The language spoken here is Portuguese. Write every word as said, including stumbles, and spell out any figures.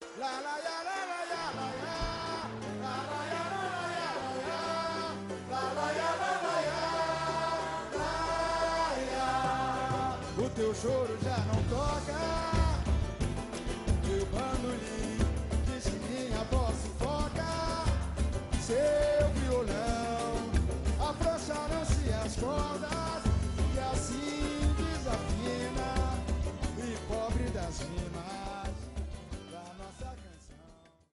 La la ya la la ya la ya. La la ya la la ya la ya. La la ya la la ya. La ya. O teu choro já não toca. Teu bandolim